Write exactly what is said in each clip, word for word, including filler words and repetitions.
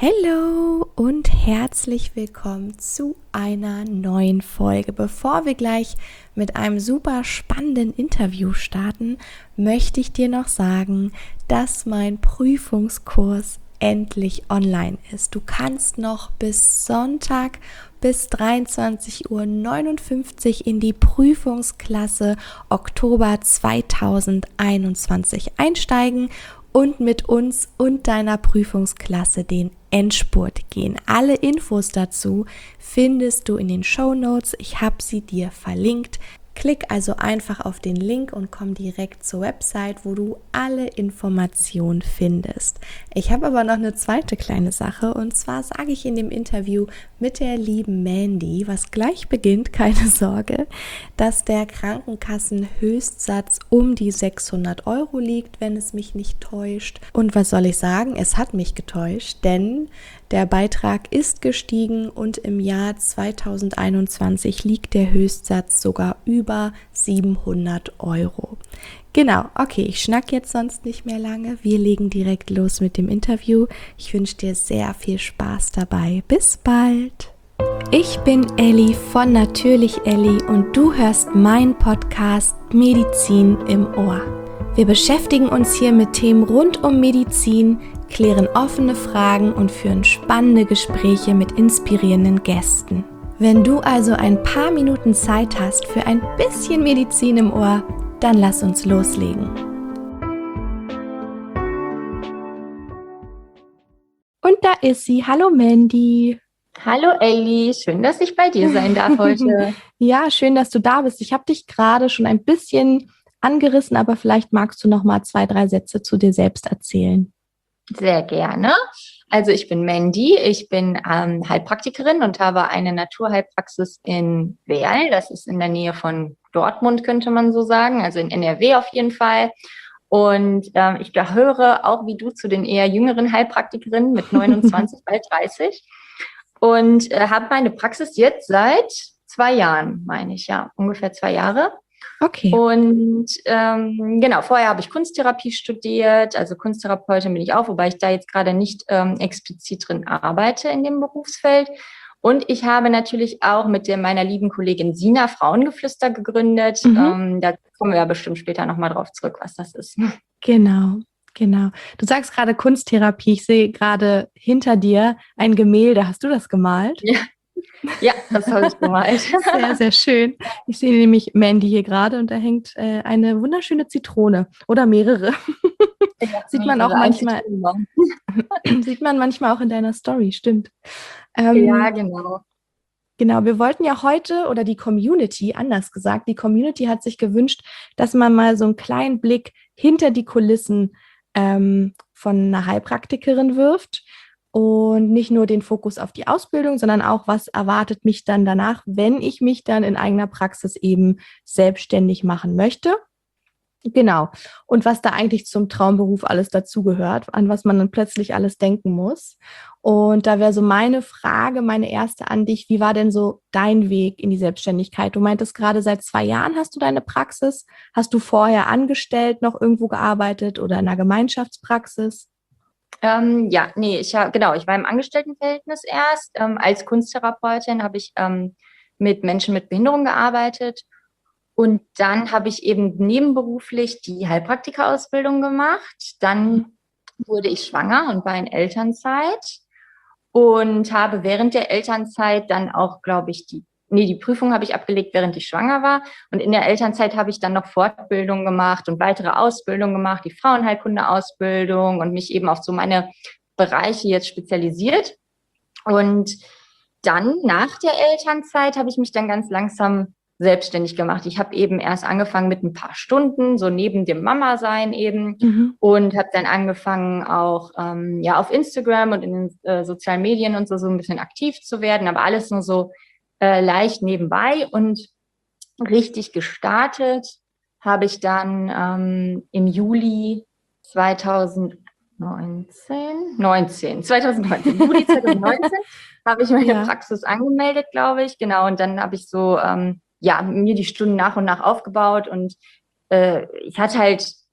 Hallo und herzlich willkommen zu einer neuen Folge. Bevor wir gleich mit einem super spannenden Interview starten, möchte ich dir noch sagen, dass mein Prüfungskurs endlich online ist. Du kannst noch bis Sonntag bis dreiundzwanzig Uhr neunundfünfzig in die Prüfungsklasse Oktober zweitausendeinundzwanzig einsteigen und mit uns und deiner Prüfungsklasse den Endspurt gehen. Alle Infos dazu findest du in den Shownotes. Ich habe sie dir verlinkt. Klick also einfach auf den Link und komm direkt zur Website, wo du alle Informationen findest. Ich habe aber noch eine zweite kleine Sache, und zwar sage ich in dem Interview mit der lieben Mandy, was gleich beginnt, keine Sorge, dass der Krankenkassenhöchstsatz um die sechshundert Euro liegt, wenn es mich nicht täuscht. Und was soll ich sagen? Es hat mich getäuscht, denn der Beitrag ist gestiegen und im Jahr zweitausendeinundzwanzig liegt der Höchstsatz sogar über siebenhundert Euro. Genau, okay, ich schnack jetzt sonst nicht mehr lange. Wir legen direkt los mit dem Interview. Ich wünsche dir sehr viel Spaß dabei. Bis bald! Ich bin Elli von Natürlich Elli und du hörst meinen Podcast Medizin im Ohr. Wir beschäftigen uns hier mit Themen rund um Medizin, klären offene Fragen und führen spannende Gespräche mit inspirierenden Gästen. Wenn du also ein paar Minuten Zeit hast für ein bisschen Medizin im Ohr, dann lass uns loslegen. Und da ist sie. Hallo Mandy. Hallo Elli, schön, dass ich bei dir sein darf heute. Ja, schön, dass du da bist. Ich habe dich gerade schon ein bisschen angerissen, aber vielleicht magst du noch mal zwei, drei Sätze zu dir selbst erzählen. Sehr gerne. Also ich bin Mandy, ich bin ähm, Heilpraktikerin und habe eine Naturheilpraxis in Werl. Das ist in der Nähe von Dortmund, könnte man so sagen, also in N R W auf jeden Fall. Und ähm, ich gehöre auch wie du zu den eher jüngeren Heilpraktikerinnen mit neunundzwanzig, bald dreißig. Und äh, habe meine Praxis jetzt seit zwei Jahren, meine ich, ja, ungefähr zwei Jahre. Okay. Und ähm, genau, vorher habe ich Kunsttherapie studiert, also Kunsttherapeutin bin ich auch, wobei ich da jetzt gerade nicht ähm, explizit drin arbeite in dem Berufsfeld. Und ich habe natürlich auch mit der, meiner lieben Kollegin Sina Frauengeflüster gegründet. Mhm. Ähm, da kommen wir ja bestimmt später nochmal drauf zurück, was das ist. Genau, genau. Du sagst gerade Kunsttherapie. Ich sehe gerade hinter dir ein Gemälde. Hast du das gemalt? Ja. Ja, das habe ich gemalt. Sehr, sehr schön. Ich sehe nämlich Mandy hier gerade und da hängt äh, eine wunderschöne Zitrone oder mehrere. Ja, sieht man auch manchmal. Sieht man manchmal auch in deiner Story, stimmt. Ähm, ja, genau. Genau, wir wollten ja heute, oder die Community, anders gesagt, die Community hat sich gewünscht, dass man mal so einen kleinen Blick hinter die Kulissen ähm, von einer Heilpraktikerin wirft. Und nicht nur den Fokus auf die Ausbildung, sondern auch, was erwartet mich dann danach, wenn ich mich dann in eigener Praxis eben selbstständig machen möchte. Genau. Und was da eigentlich zum Traumberuf alles dazugehört, an was man dann plötzlich alles denken muss. Und da wäre so meine Frage, meine erste an dich, wie war denn so dein Weg in die Selbstständigkeit? Du meintest gerade, seit zwei Jahren hast du deine Praxis. Hast du vorher angestellt noch irgendwo gearbeitet oder in einer Gemeinschaftspraxis? Ähm, ja, nee, ich habe genau, ich war im Angestelltenverhältnis erst. Ähm, als Kunsttherapeutin habe ich ähm, mit Menschen mit Behinderung gearbeitet und dann habe ich eben nebenberuflich die Heilpraktikerausbildung gemacht. Dann wurde ich schwanger und war in Elternzeit und habe während der Elternzeit dann auch, glaube ich, die Nee, die Prüfung habe ich abgelegt, während ich schwanger war. Und in der Elternzeit habe ich dann noch Fortbildung gemacht und weitere Ausbildung gemacht, die Frauenheilkunde-Ausbildung und mich eben auf so meine Bereiche jetzt spezialisiert. Und dann nach der Elternzeit habe ich mich dann ganz langsam selbstständig gemacht. Ich habe eben erst angefangen mit ein paar Stunden, so neben dem Mama-Sein eben, Mhm. und habe dann angefangen auch ähm, ja auf Instagram und in den äh, sozialen Medien und so so ein bisschen aktiv zu werden, aber alles nur so Äh, leicht nebenbei, und richtig gestartet habe ich dann ähm, im Juli zweitausendneunzehn, neunzehn, zweitausendneunzehn, Juli zweitausendneunzehn habe ich meine Ja. Praxis angemeldet, glaube ich, genau, und dann habe ich so, ähm, ja, mir die Stunden nach und nach aufgebaut und äh, ich hatte halt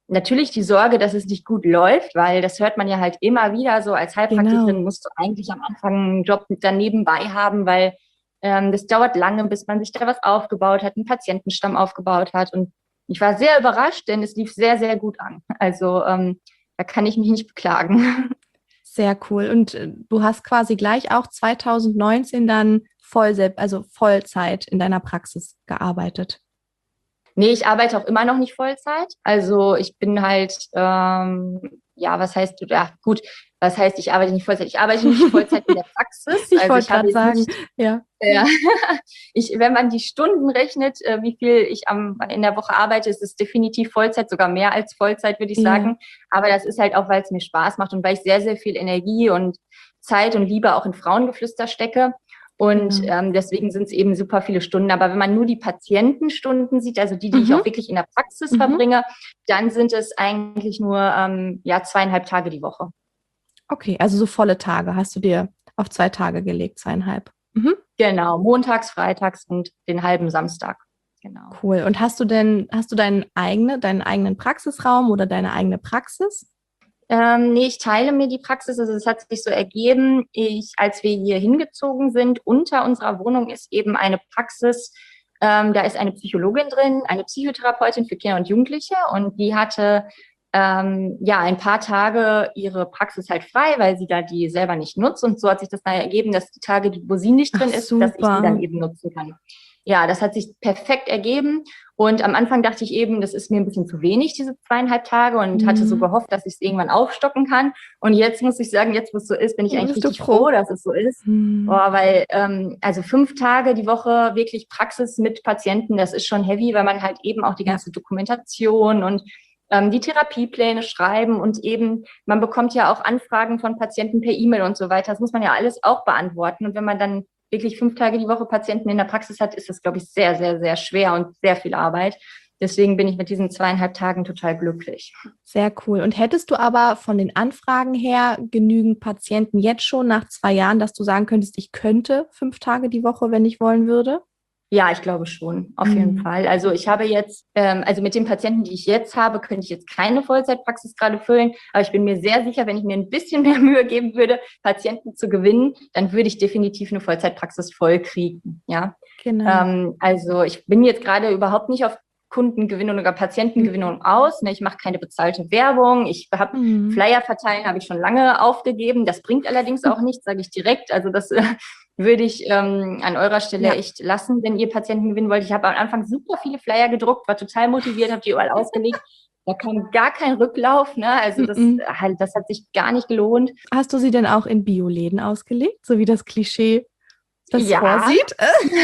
natürlich die Sorge, dass es nicht gut läuft, weil das hört man ja halt immer wieder so. Als Heilpraktikerin Genau. musst du eigentlich am Anfang einen Job daneben bei haben, weil ähm, das dauert lange, bis man sich da was aufgebaut hat, einen Patientenstamm aufgebaut hat. Und ich war sehr überrascht, denn es lief sehr, sehr gut an. Also ähm, da kann ich mich nicht beklagen. Sehr cool. Und äh, du hast quasi gleich auch zwanzig neunzehn dann voll, also Vollzeit in deiner Praxis gearbeitet. Nee, ich arbeite auch immer noch nicht Vollzeit. Also ich bin halt, ähm, ja, was heißt, ja, gut, was heißt, ich arbeite nicht Vollzeit? Ich arbeite nicht Vollzeit in der Praxis. Ich Also wollte ich habe gerade jetzt sagen, nicht, ja. ja, ich, wenn man die Stunden rechnet, äh, wie viel ich am, in der Woche arbeite, ist es definitiv Vollzeit, sogar mehr als Vollzeit, würde ich Ja, sagen. Aber das ist halt auch, weil es mir Spaß macht und weil ich sehr, sehr viel Energie und Zeit und Liebe auch in Frauengeflüster stecke. Und genau. ähm, deswegen sind es eben super viele Stunden. Aber wenn man nur die Patientenstunden sieht, also die, die ich Mhm. auch wirklich in der Praxis Mhm. verbringe, dann sind es eigentlich nur ähm, ja, zweieinhalb Tage die Woche. Okay, also so volle Tage hast du dir auf zwei Tage gelegt, zweieinhalb. Mhm. Genau, montags, freitags und den halben Samstag. Genau. Cool. Und hast du denn, hast du deinen eigene, deinen eigenen Praxisraum oder deine eigene Praxis? Ähm, nee, ich teile mir die Praxis. Also es hat sich so ergeben, ich, als wir hier hingezogen sind, unter unserer Wohnung ist eben eine Praxis. Ähm, da ist eine Psychologin drin, eine Psychotherapeutin für Kinder und Jugendliche und die hatte ähm, ja ein paar Tage ihre Praxis halt frei, weil sie da die selber nicht nutzt. Und so hat sich das dann ergeben, dass die Tage, wo sie nicht Ach, drin ist, dass ich die dann super. eben nutzen kann. Ja, das hat sich perfekt ergeben. Und am Anfang dachte ich eben, das ist mir ein bisschen zu wenig, diese zweieinhalb Tage, und hatte so Mhm. gehofft, dass ich es irgendwann aufstocken kann. Und jetzt muss ich sagen, jetzt, wo es so ist, bin ich eigentlich Bist du richtig froh, froh? dass es so ist. Mhm. Boah, weil ähm, also fünf Tage die Woche wirklich Praxis mit Patienten, das ist schon heavy, weil man halt eben auch die Ja. ganze Dokumentation und ähm, die Therapiepläne schreiben und eben, man bekommt ja auch Anfragen von Patienten per E-Mail und so weiter. Das muss man ja alles auch beantworten. Und wenn man dann wirklich fünf Tage die Woche Patienten in der Praxis hat, ist das, glaube ich, sehr, sehr, sehr schwer und sehr viel Arbeit. Deswegen bin ich mit diesen zweieinhalb Tagen total glücklich. Sehr cool. Und hättest du aber von den Anfragen her genügend Patienten jetzt schon nach zwei Jahren, dass du sagen könntest, ich könnte fünf Tage die Woche, wenn ich wollen würde? Ja, ich glaube schon, auf jeden Mhm. Fall. Also ich habe jetzt, ähm, also mit den Patienten, die ich jetzt habe, könnte ich jetzt keine Vollzeitpraxis gerade füllen. Aber ich bin mir sehr sicher, wenn ich mir ein bisschen mehr Mühe geben würde, Patienten zu gewinnen, dann würde ich definitiv eine Vollzeitpraxis voll kriegen. Ja, Genau. ähm, also ich bin jetzt gerade überhaupt nicht auf Kundengewinnung oder Patientengewinnung aus. Ne? Ich mache keine bezahlte Werbung. Ich habe Mhm. Flyer verteilen, habe ich schon lange aufgegeben. Das bringt allerdings auch nichts, sage ich direkt. Also das äh, würde ich ähm, an eurer Stelle Ja. echt lassen, wenn ihr Patienten gewinnen wollt. Ich habe am Anfang super viele Flyer gedruckt, war total motiviert, habe die überall ausgelegt. Da kam gar kein Rücklauf. Ne? Also das, Mhm. halt, das hat sich gar nicht gelohnt. Hast du sie denn auch in Bioläden ausgelegt, so wie das Klischee das Ja, vorsieht?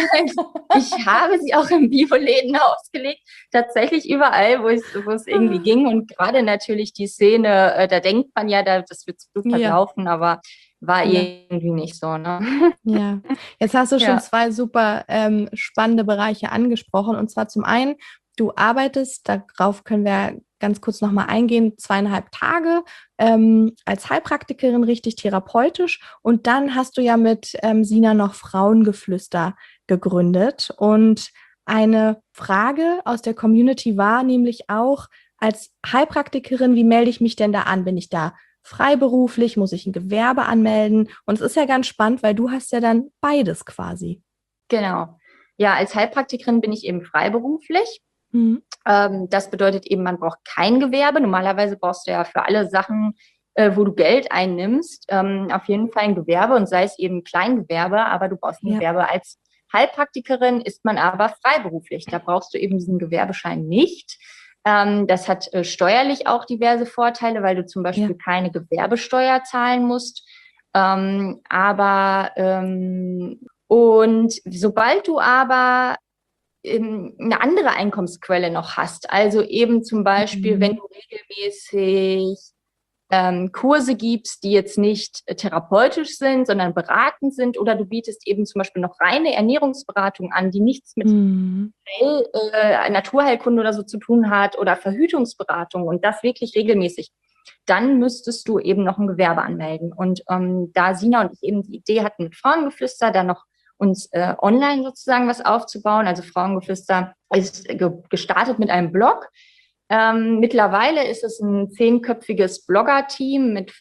ich habe sie auch in Bioläden ausgelegt, tatsächlich überall, wo es, wo es irgendwie ging. Und gerade natürlich die Szene, äh, da denkt man ja, da, das wird super Ja, laufen, aber war ja, irgendwie nicht so, ne? ja. Jetzt hast du schon Ja. zwei super ähm, spannende Bereiche angesprochen. Und zwar zum einen, du arbeitest, darauf können wir ganz kurz nochmal eingehen, zweieinhalb Tage ähm, als Heilpraktikerin, richtig therapeutisch. Und dann hast du ja mit ähm, Sina noch Frauengeflüster gegründet. Und eine Frage aus der Community war nämlich auch, als Heilpraktikerin, wie melde ich mich denn da an? Bin ich da freiberuflich? Muss ich ein Gewerbe anmelden? Und es ist ja ganz spannend, weil du hast ja dann beides quasi. Genau. Ja, als Heilpraktikerin bin ich eben freiberuflich. Mhm. Ähm, das bedeutet eben, man braucht kein Gewerbe. Normalerweise brauchst du ja für alle Sachen, äh, wo du Geld einnimmst, ähm, auf jeden Fall ein Gewerbe, und sei es eben Kleingewerbe, aber du brauchst ein Ja, Gewerbe. Als Heilpraktikerin ist man aber freiberuflich. Da brauchst du eben diesen Gewerbeschein nicht. Ähm, das hat äh, steuerlich auch diverse Vorteile, weil du zum ja. Beispiel keine Gewerbesteuer zahlen musst. Ähm, aber ähm, und sobald du aber ähm, eine andere Einkommensquelle noch hast, also eben zum Beispiel, wenn Mhm. du regelmäßig ähm, Kurse gibst, die jetzt nicht äh, therapeutisch sind, sondern beratend sind, oder du bietest eben zum Beispiel noch reine Ernährungsberatung an, die nichts mit Mhm. Heil, äh, Naturheilkunde oder so zu tun hat, oder Verhütungsberatung, und das wirklich regelmäßig, dann müsstest du eben noch ein Gewerbe anmelden. Und ähm, da Sina und ich eben die Idee hatten, mit Frauengeflüster dann noch uns äh, online sozusagen was aufzubauen. Also Frauengeflüster ist ge gestartet mit einem Blog. Ähm, mittlerweile ist es ein zehnköpfiges Blogger-Team mit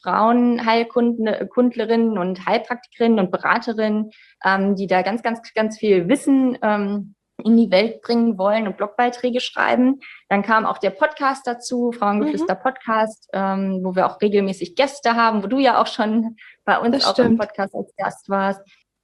Frauenheilkundlerinnen und Heilpraktikerinnen und Beraterinnen, ähm, die da ganz, ganz, ganz viel Wissen ähm, in die Welt bringen wollen und Blogbeiträge schreiben. Dann kam auch der Podcast dazu, Frauengeflüster Podcast, ähm, wo wir auch regelmäßig Gäste haben, wo du ja auch schon bei uns Das auch stimmt. im Podcast als Gast warst.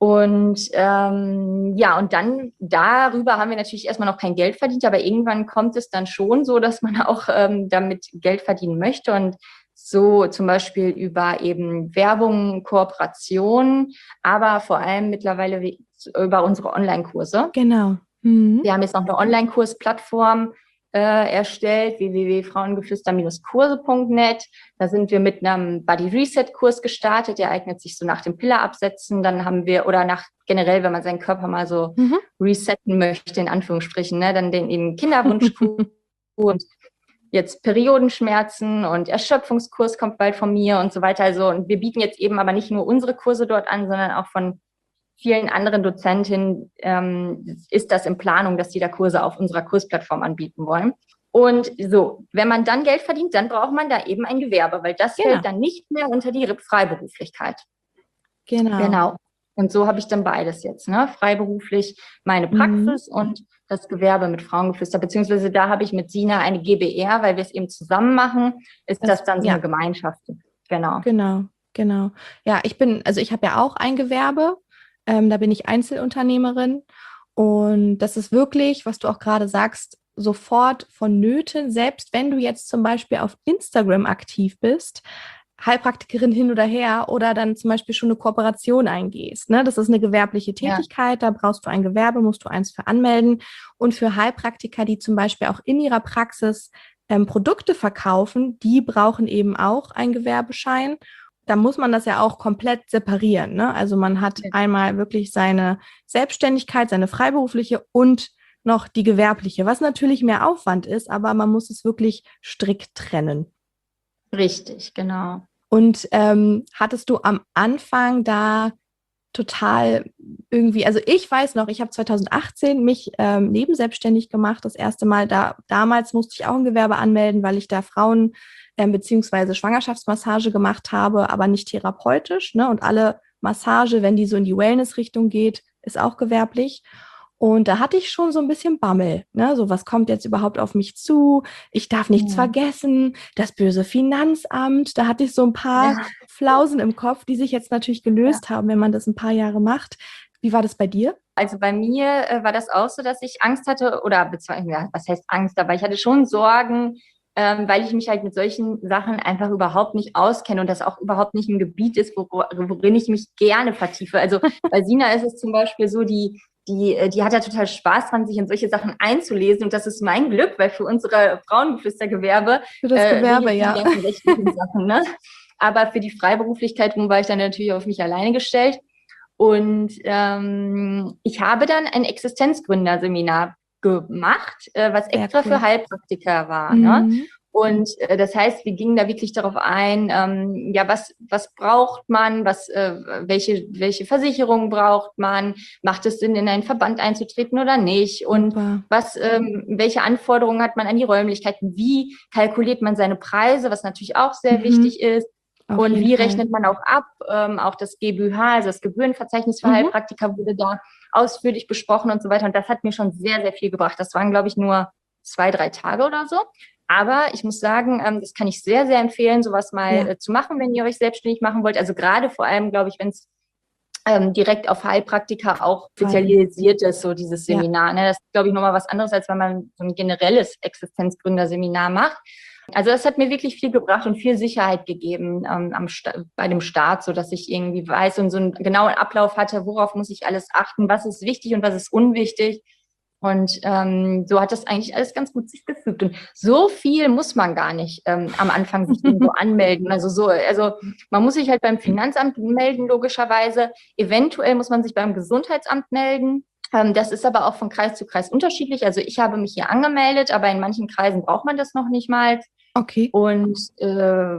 Und ähm, ja, und dann darüber haben wir natürlich erstmal noch kein Geld verdient, aber irgendwann kommt es dann schon so, dass man auch ähm, damit Geld verdienen möchte und so zum Beispiel über eben Werbung, Kooperation, aber vor allem mittlerweile wie- über unsere Online-Kurse. Genau. Mhm. Wir haben jetzt noch eine Online-Kursplattform äh, erstellt, w w w punkt frauengeflüster kurse punkt net. Da sind wir mit einem Body Reset Kurs gestartet, der eignet sich so nach dem Pillerabsetzen. Dann haben wir, oder nach generell, wenn man seinen Körper mal so Mhm. resetten möchte, in Anführungsstrichen, ne, dann den eben Kinderwunschkurs und jetzt Periodenschmerzen und Erschöpfungskurs kommt bald von mir und so weiter. Also, und wir bieten jetzt eben aber nicht nur unsere Kurse dort an, sondern auch von vielen anderen Dozentinnen ähm, ist das in Planung, dass die da Kurse auf unserer Kursplattform anbieten wollen. Und so, wenn man dann Geld verdient, dann braucht man da eben ein Gewerbe, weil das Genau. fällt dann nicht mehr unter die Freiberuflichkeit. Genau. Genau. Und so habe ich dann beides jetzt, ne? Freiberuflich meine Praxis Mhm. und das Gewerbe mit Frauengeflüster, beziehungsweise da habe ich mit Sina eine G b R, weil wir es eben zusammen machen, ist das, Das- dann so ja. eine Gemeinschaft. Genau. Genau, genau. Ja, ich bin, also ich habe ja auch ein Gewerbe, ähm, da bin ich Einzelunternehmerin und das ist wirklich, was du auch gerade sagst, sofort vonnöten, selbst wenn du jetzt zum Beispiel auf Instagram aktiv bist, Heilpraktikerin hin oder her oder dann zum Beispiel schon eine Kooperation eingehst. Ne? Das ist eine gewerbliche Tätigkeit, ja. Da brauchst du ein Gewerbe, musst du eins für anmelden. Und für Heilpraktiker, die zum Beispiel auch in ihrer Praxis ähm, Produkte verkaufen, die brauchen eben auch einen Gewerbeschein. Da muss man das ja auch komplett separieren. Ne? Also man hat Ja. einmal wirklich seine Selbstständigkeit, seine freiberufliche und noch die gewerbliche, was natürlich mehr Aufwand ist, aber man muss es wirklich strikt trennen. Richtig, genau. Und ähm, hattest du am Anfang da total irgendwie, also ich weiß noch, ich habe zwanzig achtzehn mich ähm, nebenselbstständig gemacht, das erste Mal. Da damals musste ich auch ein Gewerbe anmelden, weil ich da Frauen ähm, beziehungsweise Schwangerschaftsmassage gemacht habe, aber nicht therapeutisch. Ne? Und alle Massage, wenn die so in die Wellness-Richtung geht, ist auch gewerblich. Und da hatte ich schon so ein bisschen Bammel, ne? So, was kommt jetzt überhaupt auf mich zu? Ich darf nichts Ja. vergessen. Das böse Finanzamt. Da hatte ich so ein paar Ja. Flausen im Kopf, die sich jetzt natürlich gelöst haben, wenn man das ein paar Jahre macht. Wie war das bei dir? Also bei mir äh, war das auch so, dass ich Angst hatte oder beziehungsweise, ja, was heißt Angst, aber ich hatte schon Sorgen, ähm, weil ich mich halt mit solchen Sachen einfach überhaupt nicht auskenne und das auch überhaupt nicht ein Gebiet ist, wo, worin ich mich gerne vertiefe. Also bei Sina ist es zum Beispiel so, die Die, die hat ja total Spaß dran, sich in solche Sachen einzulesen. Und das ist mein Glück, weil für unsere Frauengeflüstergewerbe Für das äh, Gewerbe, regelt ja. die ganzen rechtlichen Sachen. Ne? Aber für die Freiberuflichkeit war ich dann natürlich auf mich alleine gestellt. Und ähm, ich habe dann ein Existenzgründerseminar gemacht, äh, was Sehr extra cool. für Heilpraktiker war. Mhm. Ne? Und äh, das heißt, wir gingen da wirklich darauf ein, ähm, ja, was, was braucht man, was, äh, welche, welche Versicherungen braucht man, macht es Sinn, in einen Verband einzutreten oder nicht? Und Super. was, ähm, welche Anforderungen hat man an die Räumlichkeiten? Wie kalkuliert man seine Preise, was natürlich auch sehr Mhm. wichtig ist? Auf Und jeden wie Fall. rechnet man auch ab? Ähm, auch das G B H, also das Gebührenverzeichnis für Mhm. Heilpraktiker, wurde da ausführlich besprochen und so weiter. Und das hat mir schon sehr, sehr viel gebracht. Das waren, glaube ich, nur zwei, drei Tage oder so. Aber ich muss sagen, ähm, das kann ich sehr, sehr empfehlen, sowas mal Ja. äh, zu machen, wenn ihr euch selbstständig machen wollt. Also gerade vor allem, glaube ich, wenn es ähm, direkt auf Heilpraktiker auch spezialisiert ist, so dieses Ja. Seminar. Ne? Das ist, glaube ich, nochmal was anderes, als wenn man so ein generelles Existenzgründerseminar macht. Also das hat mir wirklich viel gebracht und viel Sicherheit gegeben ähm, am Sta- bei dem Start, so dass ich irgendwie weiß und so einen genauen Ablauf hatte, worauf muss ich alles achten, was ist wichtig und was ist unwichtig. Und ähm, so hat das eigentlich alles ganz gut sich gefügt. Und so viel muss man gar nicht ähm, am Anfang sich irgendwo anmelden. Also so, also man muss sich halt beim Finanzamt melden, logischerweise. Eventuell muss man sich beim Gesundheitsamt melden. Ähm, das ist aber auch von Kreis zu Kreis unterschiedlich. Also ich habe mich hier angemeldet, aber in manchen Kreisen braucht man das noch nicht mal. Okay. Und äh,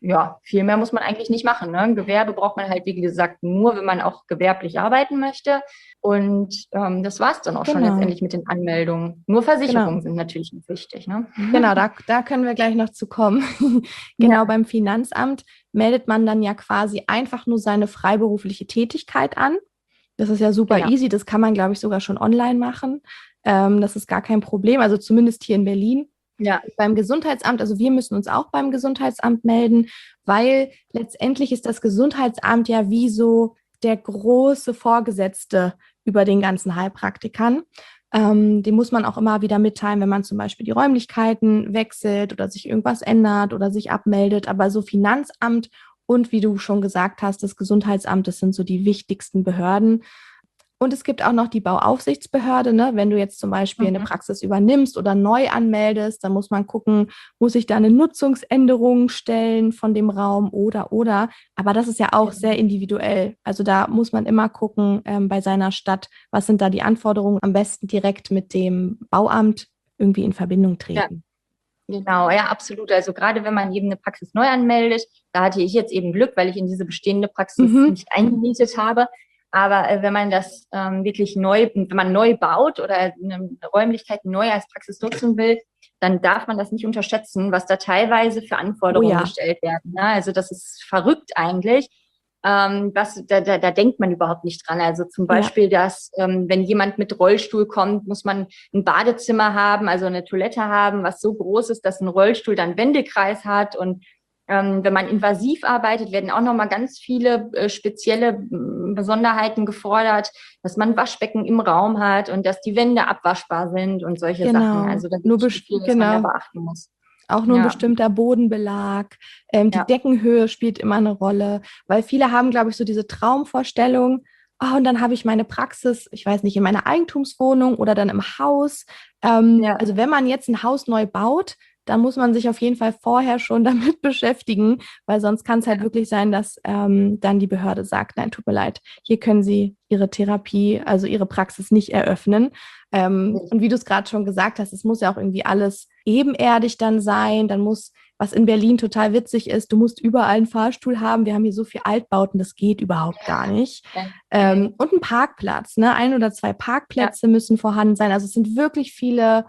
ja, viel mehr muss man eigentlich nicht machen. Ne? Ein Gewerbe braucht man halt, wie gesagt, nur, wenn man auch gewerblich arbeiten möchte. Und ähm, das war es dann auch schon Genau, letztendlich mit den Anmeldungen. Nur genau. Versicherungen sind natürlich nicht wichtig. Ne? Genau, da, da können wir gleich noch zu kommen. Genau, Ja, beim Finanzamt meldet man dann ja quasi einfach nur seine freiberufliche Tätigkeit an. Das ist ja super genau. easy, das kann man, glaube ich, sogar schon online machen. Ähm, das ist gar kein Problem, also zumindest hier in Berlin. Ja, Beim Gesundheitsamt, also wir müssen uns auch beim Gesundheitsamt melden, weil letztendlich ist das Gesundheitsamt ja wie so der große Vorgesetzte über den ganzen Heilpraktikern. Ähm, den muss man auch immer wieder mitteilen, wenn man zum Beispiel die Räumlichkeiten wechselt oder sich irgendwas ändert oder sich abmeldet. Aber so Finanzamt und wie du schon gesagt hast, das Gesundheitsamt, das sind so die wichtigsten Behörden. Und es gibt auch noch die Bauaufsichtsbehörde, ne? Wenn du jetzt zum Beispiel eine mhm. Praxis übernimmst oder neu anmeldest, dann muss man gucken, muss ich da eine Nutzungsänderung stellen von dem Raum oder oder. Aber das ist ja auch sehr individuell. Also da muss man immer gucken ähm, bei seiner Stadt, was sind da die Anforderungen, am besten direkt mit dem Bauamt irgendwie in Verbindung Ja, treten. genau, ja, absolut. Also gerade wenn man eben eine Praxis neu anmeldet, da hatte ich jetzt eben Glück, weil ich in diese bestehende Praxis Mhm. nicht eingemietet habe. Aber äh, wenn man das ähm, wirklich neu, wenn man neu baut oder eine Räumlichkeit neu als Praxis nutzen will, dann darf man das nicht unterschätzen, was da teilweise für Oh Anforderungen ja, gestellt werden. Ne? Also das ist verrückt eigentlich. Ähm, was, da, da, da denkt man überhaupt nicht dran. Also zum ja, Beispiel, dass ähm, wenn jemand mit Rollstuhl kommt, muss man ein Badezimmer haben, also eine Toilette haben, was so groß ist, dass ein Rollstuhl dann Wendekreis hat. Und ähm, wenn man invasiv arbeitet, werden auch nochmal ganz viele äh, spezielle äh, Besonderheiten gefordert, dass man Waschbecken im Raum hat und dass die Wände abwaschbar sind und solche Sachen. genau. Also da gibt Nur es schon best viel, was man da genau. beachten muss. Auch nur ein Ja, bestimmter Bodenbelag. Ähm, die ja, Deckenhöhe spielt immer eine Rolle, weil viele haben, glaube ich, so diese Traumvorstellung, oh, und dann habe ich meine Praxis, ich weiß nicht, in meiner Eigentumswohnung oder dann im Haus. Ähm, ja, also wenn man jetzt ein Haus neu baut, dann muss man sich auf jeden Fall vorher schon damit beschäftigen, weil sonst kann es halt ja. wirklich sein, dass ähm, dann die Behörde sagt, nein, tut mir leid, hier können Sie Ihre Therapie, also Ihre Praxis nicht eröffnen. Ähm, und wie du es gerade schon gesagt hast, es muss ja auch irgendwie alles ebenerdig dann sein. Dann muss, was in Berlin total witzig ist, du musst überall einen Fahrstuhl haben. Wir haben hier so viel Altbauten, das geht überhaupt gar nicht. Ja, Ähm, nee, und ein Parkplatz, ne? Ein oder zwei ja. Parkplätze müssen vorhanden sein. Also es sind wirklich viele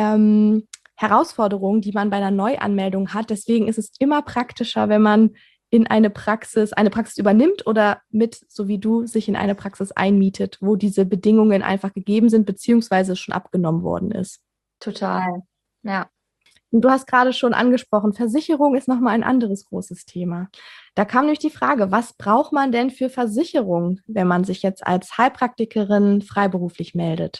ähm, Herausforderungen, die man bei einer Neuanmeldung hat. Deswegen ist es immer praktischer, wenn man in eine Praxis, eine Praxis übernimmt oder mit, so wie du, sich in eine Praxis einmietet, wo diese Bedingungen einfach gegeben sind, beziehungsweise schon abgenommen worden ist. Total. Ja. Und du hast gerade schon angesprochen, Versicherung ist nochmal ein anderes großes Thema. Da kam nämlich die Frage, was braucht man denn für Versicherung, wenn man sich jetzt als Heilpraktikerin freiberuflich meldet?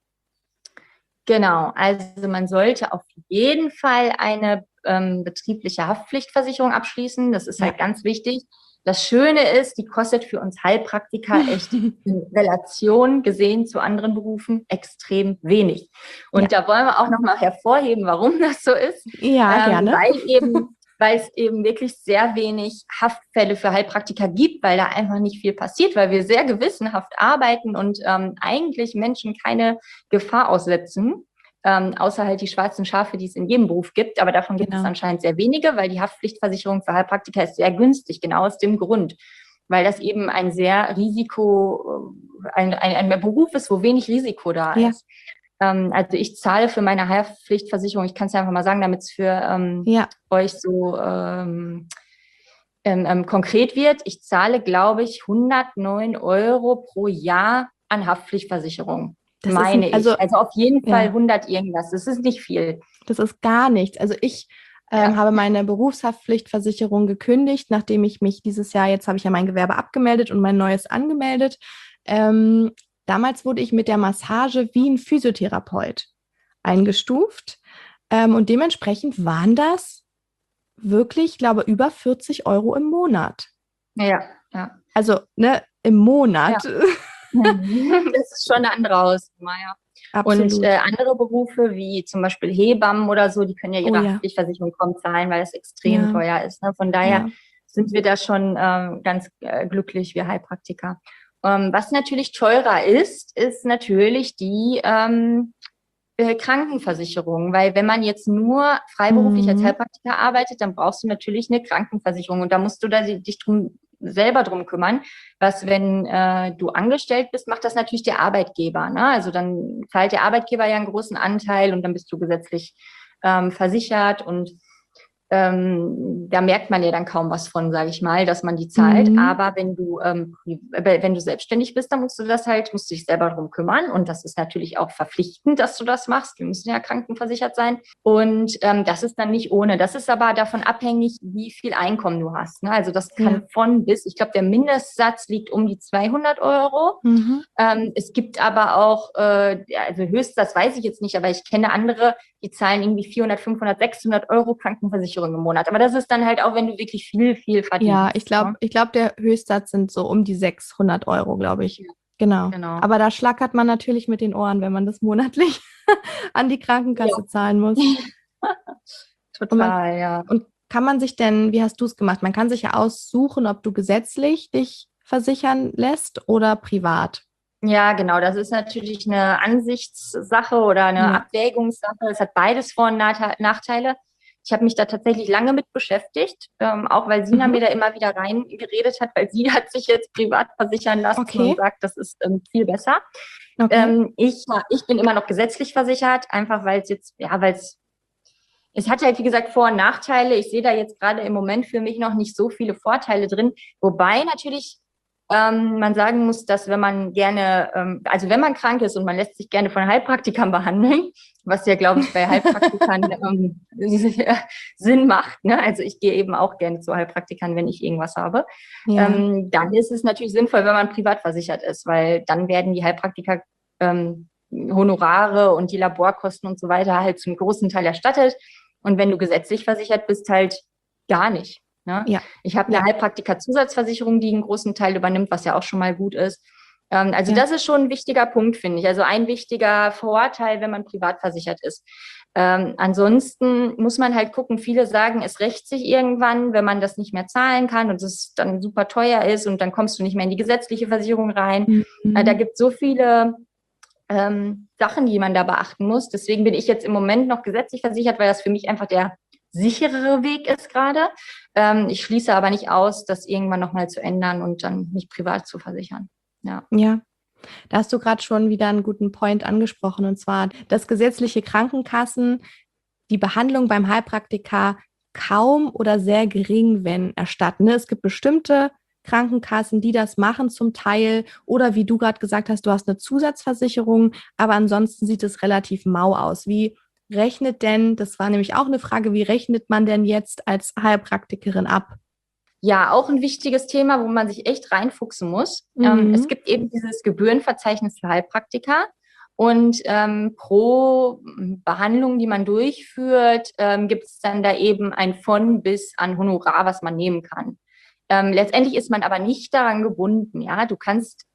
Genau, also man sollte auf jeden Fall eine ähm, betriebliche Haftpflichtversicherung abschließen. Das ist Ja. halt ganz wichtig. Das Schöne ist, die kostet für uns Heilpraktiker echt in Relation gesehen zu anderen Berufen extrem wenig. Ja, Und da wollen wir auch nochmal hervorheben, warum das so ist, ja, ähm, gerne. weil eben weil es eben wirklich sehr wenig Haftfälle für Heilpraktiker gibt, weil da einfach nicht viel passiert, weil wir sehr gewissenhaft arbeiten und ähm, eigentlich Menschen keine Gefahr aussetzen, ähm, außer halt die schwarzen Schafe, die es in jedem Beruf gibt. Aber davon gibt es Genau, anscheinend sehr wenige, weil die Haftpflichtversicherung für Heilpraktiker ist sehr günstig, genau aus dem Grund, weil das eben ein sehr Risiko, ein, ein, ein Beruf ist, wo wenig Risiko da ja, ist. Ähm, also ich zahle für meine Haftpflichtversicherung, ich kann es ja einfach mal sagen, damit es für ähm, ja. euch so ähm, ähm, ähm, konkret wird. Ich zahle, glaube ich, hundertneun Euro pro Jahr an Haftpflichtversicherung, Das ist ein, meine also ich. Also auf jeden Fall ja, hundert irgendwas. Das ist nicht viel. das ist gar nichts. Also ich ähm, Ja, habe meine Berufshaftpflichtversicherung gekündigt, nachdem ich mich dieses Jahr, jetzt habe ich ja mein Gewerbe abgemeldet und mein neues angemeldet. Ähm, damals wurde ich mit der Massage wie ein Physiotherapeut eingestuft. Ähm, und dementsprechend waren das wirklich, ich glaube, über vierzig Euro im Monat. ja, ja. Also, ne, im Ja. Monat. Das ist schon eine andere Hausnummer, ja. Und äh, Absolut. andere Berufe wie zum Beispiel Hebammen oder so, die können ja Oh ihre ja, Haftpflichtversicherung kaum zahlen, weil es extrem ja, teuer ist. Ne? Von daher ja. sind wir da schon ähm, ganz äh, glücklich, wir Heilpraktiker. Ähm, was natürlich teurer ist, ist natürlich die, ähm, äh, Krankenversicherung, weil wenn man jetzt nur freiberuflich als Mhm. Heilpraktiker arbeitet, dann brauchst du natürlich eine Krankenversicherung und da musst du da di- dich drum selber drum kümmern. Was, wenn äh, du angestellt bist, macht das natürlich der Arbeitgeber, ne? Also dann zahlt der Arbeitgeber ja einen großen Anteil und dann bist du gesetzlich ähm, versichert und ähm, da merkt man ja dann kaum was von, sage ich mal, dass man die zahlt. Mhm. Aber wenn du ähm, wenn du selbstständig bist, dann musst du das halt, musst du dich selber drum kümmern. Und das ist natürlich auch verpflichtend, dass du das machst. Wir müssen ja krankenversichert sein. Und ähm, das ist dann nicht ohne. Das ist aber davon abhängig, wie viel Einkommen du hast. Ne? Also das Ja. kann von bis, ich glaube, der Mindestsatz liegt um die zweihundert Euro. Mhm. Ähm, es gibt aber auch, äh, also Höchstsatz weiß ich jetzt nicht, aber ich kenne andere, die zahlen irgendwie vierhundert, fünfhundert, sechshundert Euro Krankenversicherung im Monat. Aber das ist dann halt auch, wenn du wirklich viel, viel Ja, ich verdienst. glaube, Ne? ich glaube, der Höchstsatz sind so um die sechshundert Euro, glaube ich. Ja, Genau. genau. Aber da schlackert man natürlich mit den Ohren, wenn man das monatlich an die Ja. Krankenkasse zahlen muss. Und man, Total, ja. und kann man sich denn, wie hast du es gemacht? Man kann sich ja aussuchen, ob du gesetzlich dich versichern lässt oder privat. Ja, genau. Das ist natürlich eine Ansichtssache oder eine Ja. Abwägungssache. Es hat beides Vor- und Nate- Nachteile. Ich habe mich da tatsächlich lange mit beschäftigt, ähm, auch weil Sina Mhm. mir da immer wieder reingeredet hat, weil sie hat sich jetzt privat versichern lassen und Okay. sagt, das ist ähm, viel besser. Okay. Ähm, ich, ich bin immer noch gesetzlich versichert, einfach weil es jetzt, ja, weil es, es hat halt, wie gesagt, Vor- und Nachteile. Ich sehe da jetzt gerade im Moment für mich noch nicht so viele Vorteile drin. Wobei natürlich ähm, man sagen muss, dass wenn man gerne, ähm, also wenn man krank ist und man lässt sich gerne von Heilpraktikern behandeln, was ja, glaube ich, bei Heilpraktikern ähm, Sinn macht, ne? Also ich gehe eben auch gerne zu Heilpraktikern, wenn ich irgendwas habe. Ja. Ähm, dann ist es natürlich sinnvoll, wenn man privat versichert ist, weil dann werden die Heilpraktiker ähm, Honorare und die Laborkosten und so weiter halt zum großen Teil erstattet. Und wenn du gesetzlich versichert bist, halt gar nicht. Ne? Ja. Ich habe eine Ja. Heilpraktiker-Zusatzversicherung, die einen großen Teil übernimmt, was ja auch schon mal gut ist. Ähm, also Ja. das ist schon ein wichtiger Punkt, finde ich. Also ein wichtiger Vorteil, wenn man privat versichert ist. Ähm, ansonsten muss man halt gucken, viele sagen, es rächt sich irgendwann, wenn man das nicht mehr zahlen kann und es dann super teuer ist und dann kommst du nicht mehr in die gesetzliche Versicherung rein. Äh, da Mhm. gibt es so viele ähm, Sachen, die man da beachten muss. Deswegen bin ich jetzt im Moment noch gesetzlich versichert, weil das für mich einfach der sicherere Weg ist gerade. Ähm, ich schließe aber nicht aus, das irgendwann nochmal zu ändern und dann mich privat zu versichern. Ja. Ja. Da hast du gerade schon wieder einen guten Point angesprochen, und zwar, dass gesetzliche Krankenkassen die Behandlung beim Heilpraktiker kaum oder sehr gering, wenn erstatten. Ne? Es gibt bestimmte Krankenkassen, die das machen zum Teil, oder wie du gerade gesagt hast, du hast eine Zusatzversicherung, aber ansonsten sieht es relativ mau aus. Wie rechnet denn, das war nämlich auch eine Frage, wie rechnet man denn jetzt als Heilpraktikerin ab? Ja, auch ein wichtiges Thema, wo man sich echt reinfuchsen muss. Ähm, es Mhm. gibt eben dieses Gebührenverzeichnis für Heilpraktiker. Und ähm, pro Behandlung, die man durchführt, ähm, gibt es dann da eben ein von bis an Honorar, was man nehmen kann. Ähm, letztendlich ist man aber nicht daran gebunden. Ja, du kannst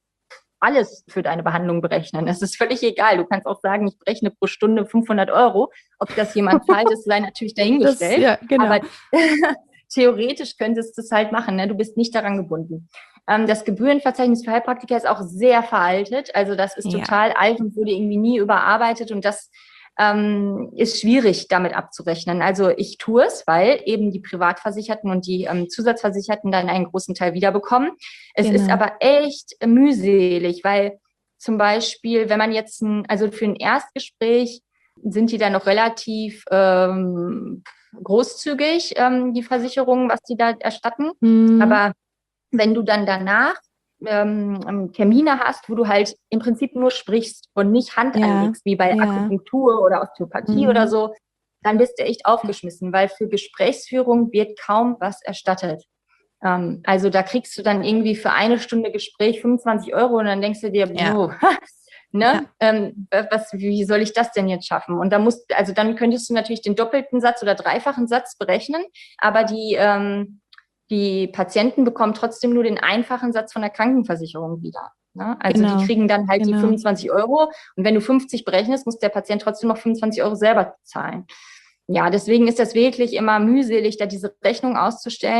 alles für deine Behandlung berechnen. Es ist völlig egal. Du kannst auch sagen, ich berechne pro Stunde fünfhundert Euro. Ob das jemand zahlt, ist sei natürlich Das, dahingestellt. ja, genau. Aber theoretisch könntest du es halt machen. Ne? Du bist nicht daran gebunden. Ähm, das Gebührenverzeichnis für Heilpraktiker ist auch sehr veraltet. Also das ist Ja, total alt und wurde irgendwie nie überarbeitet. Und das ähm, ist schwierig, damit abzurechnen. Also ich tue es, weil eben die Privatversicherten und die ähm, Zusatzversicherten dann einen großen Teil wiederbekommen. Es ist genau. aber echt mühselig, weil zum Beispiel, wenn man jetzt, ein, also für ein Erstgespräch sind die dann noch relativ ähm, großzügig, ähm, die Versicherungen, was die da erstatten. Mhm. Aber wenn du dann danach ähm, Termine hast, wo du halt im Prinzip nur sprichst und nicht Hand Ja, anlegst, wie bei ja. Akupunktur oder Osteopathie oder Mhm. so, dann bist du echt aufgeschmissen, weil für Gesprächsführung wird kaum was erstattet. Ähm, also da kriegst du dann irgendwie für eine Stunde Gespräch fünfundzwanzig Euro und dann denkst du dir, Ja, oh, ja, ne, ähm, was, wie soll ich das denn jetzt schaffen? Und da musst, also dann könntest du natürlich den doppelten Satz oder dreifachen Satz berechnen, aber die, ähm, die Patienten bekommen trotzdem nur den einfachen Satz von der Krankenversicherung wieder. Ne? Also die genau, kriegen dann halt die genau. fünfundzwanzig Euro und wenn du fünfzig berechnest, muss der Patient trotzdem noch fünfundzwanzig Euro selber zahlen. Ja, deswegen ist das wirklich immer mühselig, da diese Rechnung auszustellen.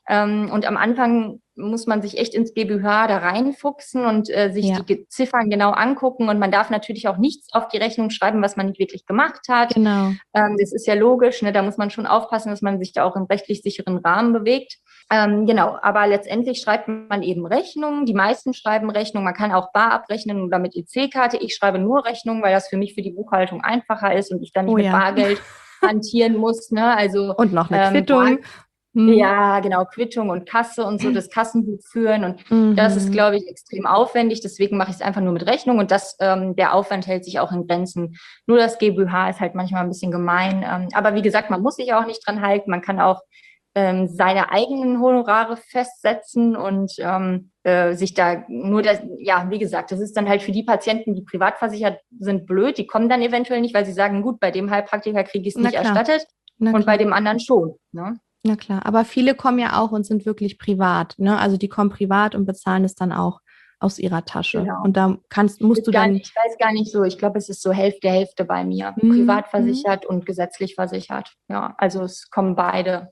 Ähm, und am Anfang muss man sich echt ins G B H da reinfuchsen und äh, sich Ja. die Ziffern genau angucken. Und man darf natürlich auch nichts auf die Rechnung schreiben, was man nicht wirklich gemacht hat. Genau. Ähm, das ist ja logisch, ne? Da muss man schon aufpassen, dass man sich da auch im rechtlich sicheren Rahmen bewegt. Ähm, genau, aber letztendlich schreibt man eben Rechnungen. Die meisten schreiben Rechnungen. Man kann auch bar abrechnen oder mit E C-Karte. Ich schreibe nur Rechnungen, weil das für mich für die Buchhaltung einfacher ist und ich dann nicht Oh mit ja. Bargeld hantieren muss. Ne? Also Und noch eine ähm, Quittung. Hm. ja, genau, Quittung und Kasse und so, das Kassenbuch führen. Und das ist, Mhm. glaube ich, extrem aufwendig. Deswegen mache ich es einfach nur mit Rechnung. Und das, ähm, der Aufwand hält sich auch in Grenzen. Nur das G B H ist halt manchmal ein bisschen gemein. Ähm, aber wie gesagt, man muss sich auch nicht dran halten. Man kann auch ähm, seine eigenen Honorare festsetzen und ähm, äh, sich da nur das, ja, wie gesagt, das ist dann halt für die Patienten, die privat versichert sind, blöd. Die kommen dann eventuell nicht, weil sie sagen, gut, bei dem Heilpraktiker kriege ich es Na nicht klar. erstattet Na und bei klar. dem anderen schon. Ne? Na klar, aber viele kommen ja auch und sind wirklich privat, ne? Also die kommen privat und bezahlen es dann auch aus ihrer Tasche. Genau. Und da kannst, musst Ist du gar dann. nicht, ich weiß gar nicht so. Ich glaube, es ist so Hälfte, Hälfte bei mir. Mhm. Privat versichert und gesetzlich versichert. Ja, also es kommen beide.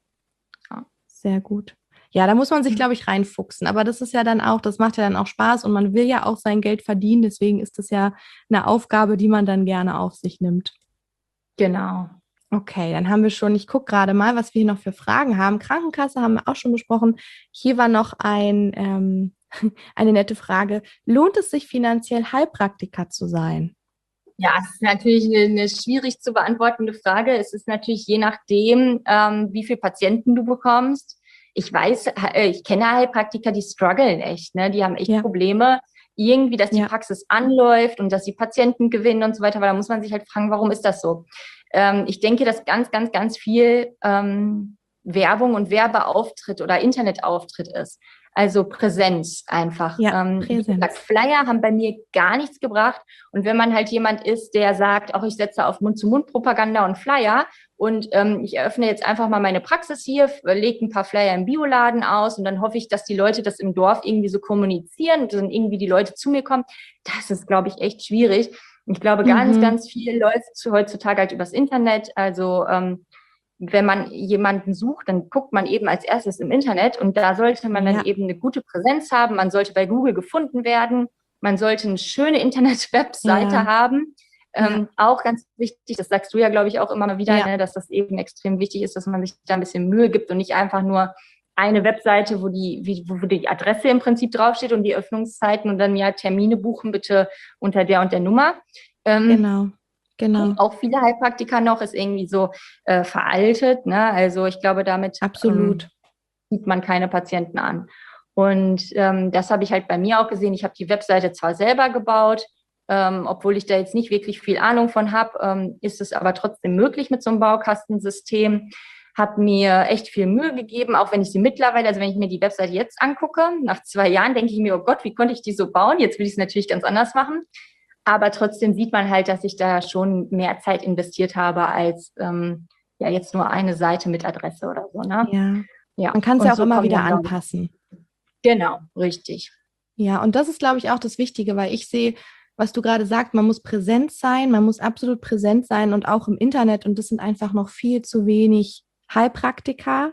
Ja. Sehr gut. Ja, da muss man sich, glaube ich, reinfuchsen. Aber das ist ja dann auch, das macht ja dann auch Spaß und man will ja auch sein Geld verdienen. Deswegen ist das ja eine Aufgabe, die man dann gerne auf sich nimmt. Genau. Okay, dann haben wir schon, ich gucke gerade mal, was wir hier noch für Fragen haben. Krankenkasse haben wir auch schon besprochen. Hier war noch ein, ähm, eine nette Frage. Lohnt es sich finanziell Heilpraktiker zu sein? Ja, es ist natürlich eine, eine schwierig zu beantwortende Frage. Es ist natürlich je nachdem, ähm, wie viele Patienten du bekommst. Ich weiß, äh, ich kenne Heilpraktiker, die strugglen echt, ne? Die haben echt Ja, Probleme, irgendwie, dass die ja, Praxis anläuft und dass die Patienten gewinnen und so weiter. Aber da muss man sich halt fragen, warum ist das so? Ähm, ich denke, dass ganz, ganz, ganz viel ähm, Werbung und Werbeauftritt oder Internetauftritt ist. Also Präsenz einfach. ja, Ähm, wie gesagt, Präsenz. Flyer haben bei mir gar nichts gebracht. Und wenn man halt jemand ist, der sagt, auch ich setze auf Mund-zu-Mund-Propaganda und Flyer und ähm, ich eröffne jetzt einfach mal meine Praxis hier, lege ein paar Flyer im Bioladen aus und dann hoffe ich, dass die Leute das im Dorf irgendwie so kommunizieren und dann irgendwie die Leute zu mir kommen, das ist, glaube ich, echt schwierig. Ich glaube, ganz, Mhm. ganz viel läuft heutzutage halt übers Internet. Also ähm, wenn man jemanden sucht, dann guckt man eben als erstes im Internet und da sollte man dann Ja, eben eine gute Präsenz haben. Man sollte bei Google gefunden werden. Man sollte eine schöne Internet-Webseite ja, haben. ja, Ähm, auch ganz wichtig, das sagst du ja, glaube ich, auch immer mal wieder, ja, ne, dass das eben extrem wichtig ist, dass man sich da ein bisschen Mühe gibt und nicht einfach nur eine Webseite, wo die, wie, wo die Adresse im Prinzip draufsteht und die Öffnungszeiten und dann ja Termine buchen bitte unter der und der Nummer. Ähm, genau, genau, auch viele Heilpraktiker noch, ist irgendwie so äh, veraltet. Ne? Also ich glaube, damit absolut. ähm, sieht man keine Patienten an. Und ähm, das habe ich halt bei mir auch gesehen. Ich habe die Webseite zwar selber gebaut, ähm, obwohl ich da jetzt nicht wirklich viel Ahnung von habe, ähm, ist es aber trotzdem möglich mit so einem Baukastensystem. Habe mir echt viel Mühe gegeben, auch wenn ich sie mittlerweile, also wenn ich mir die Webseite jetzt angucke, nach zwei Jahren denke ich mir, oh Gott, wie konnte ich die so bauen? Jetzt will ich es natürlich ganz anders machen. Aber trotzdem sieht man halt, dass ich da schon mehr Zeit investiert habe als ähm, ja jetzt nur eine Seite mit Adresse oder so. Ne? Ja, Ja, man kann es ja und auch so immer kommen wieder dann, glaube ich, anpassen. genau, richtig. Ja, und das ist, glaube ich, auch das Wichtige, weil ich sehe, was du gerade sagst, man muss präsent sein, man muss absolut präsent sein und auch im Internet. Und das sind einfach noch viel zu wenig Heilpraktiker.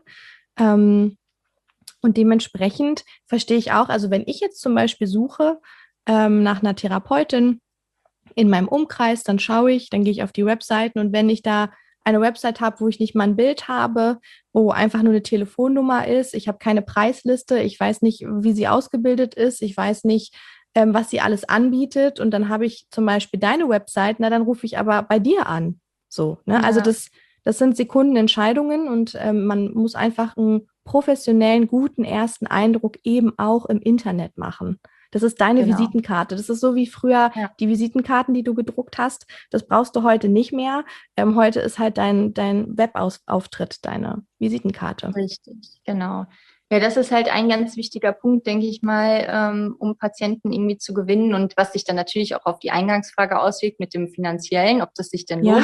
Ähm, und dementsprechend verstehe ich auch, also wenn ich jetzt zum Beispiel suche ähm, nach einer Therapeutin in meinem Umkreis, dann schaue ich, dann gehe ich auf die Webseiten und wenn ich da eine Website habe, wo ich nicht mal ein Bild habe, wo einfach nur eine Telefonnummer ist, ich habe keine Preisliste, ich weiß nicht, wie sie ausgebildet ist, ich weiß nicht, ähm, was sie alles anbietet und dann habe ich zum Beispiel deine Website, na dann rufe ich aber bei dir an. So, ne? Also Ja, das, das sind Sekundenentscheidungen und ähm, man muss einfach einen professionellen, guten ersten Eindruck eben auch im Internet machen. Das ist deine genau. Visitenkarte. Das ist so wie früher Ja. die Visitenkarten, die du gedruckt hast. Das brauchst du heute nicht mehr. Ähm, heute ist halt dein, dein Webauftritt, deine Visitenkarte. Richtig, genau. Ja, das ist halt ein ganz wichtiger Punkt, denke ich mal, ähm, um Patienten irgendwie zu gewinnen und was sich dann natürlich auch auf die Eingangsfrage auswirkt mit dem Finanziellen, ob das sich denn Ja, lohnt.